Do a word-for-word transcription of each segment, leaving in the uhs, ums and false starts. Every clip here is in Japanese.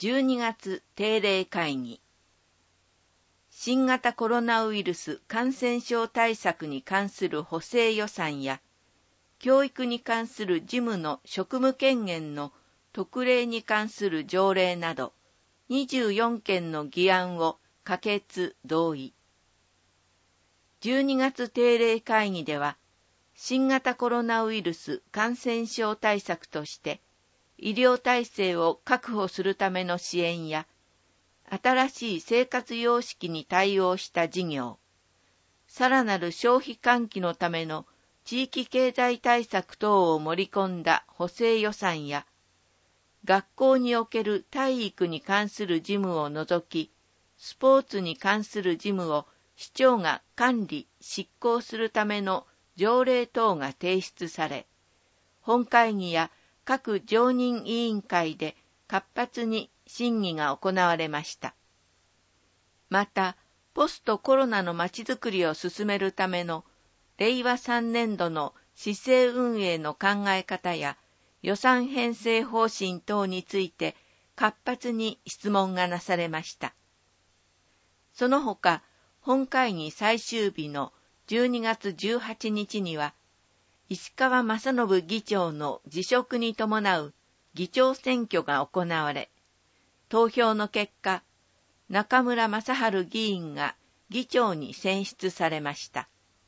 じゅうにがつ定例会議。新型コロナウイルス感染症対策に関する補正予算や、教育に関する事務の職務権限の特例に関する条例など、にじゅうよんけんの議案を可決・同意。じゅうにがつ定例会議では、新型コロナウイルス感染症対策として、医療体制を確保するための支援や、新しい生活様式に対応した事業、さらなる消費喚起のための地域経済対策等を盛り込んだ補正予算や、学校における体育に関する事務を除き、スポーツに関する事務を市長が管理・執行するための条例等が提出され、本会議や各常任委員会で活発に審議が行われました。また、ポストコロナのまちづくりを進めるためのれいわさんねんどの市政運営の考え方や予算編成方針等について活発に質問がなされました。その他、本会議最終日のじゅうにがつじゅうはちにちには、石川雅信議長の辞職に伴う議長選挙が行われ、投票の結果、中村正春議員が議長に選出されました。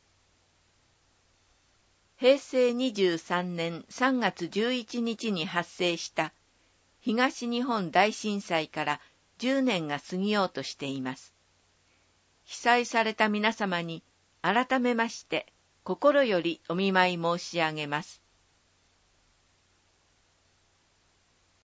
へいせいにじゅうさんねんさんがつじゅういちにちに発生した東日本大震災からじゅうねんが過ぎようとしています。被災された皆様に改めまして心よりお見舞い申し上げます。